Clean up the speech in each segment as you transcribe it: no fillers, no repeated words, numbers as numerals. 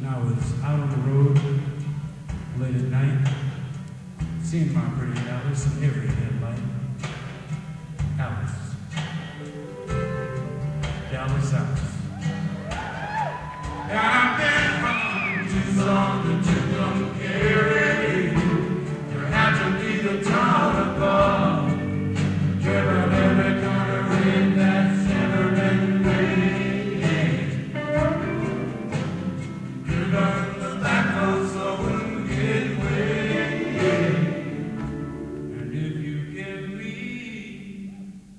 I was out on the road late at night, seeing my pretty Alice in every headlight. Alice. Dallas Alice. And I've been running too long to come carry you. There had to be the town above, driven every kind of rain that's ever been made. Driven the back of so and get way. And if you give me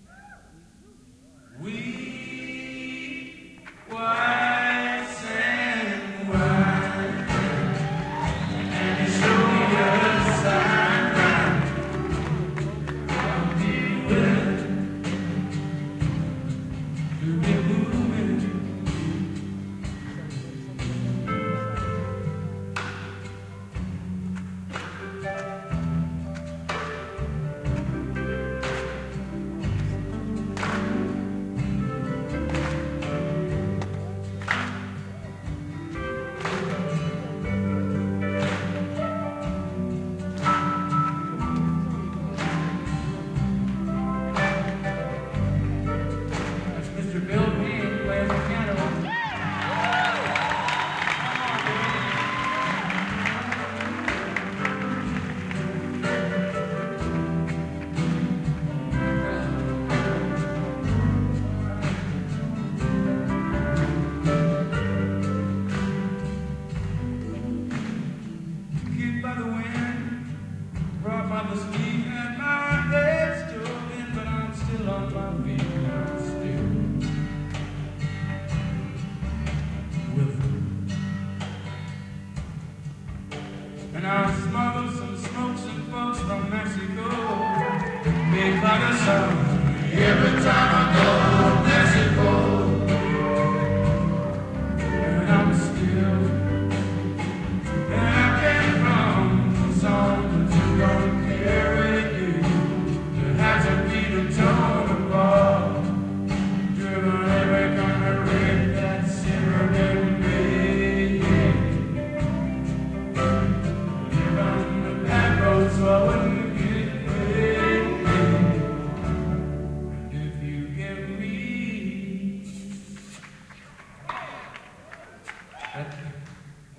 wheat, white sand wine, and you show me a sign, I'll be willing to be moving. That's Mr. Bill Payne playing the piano. Kicked by the wind, brought by the sleet, and my head's still in, but I'm still on my feet. I'm still with it. And I'll smuggle some smokes and folks from Mexico, make like a song every time I go.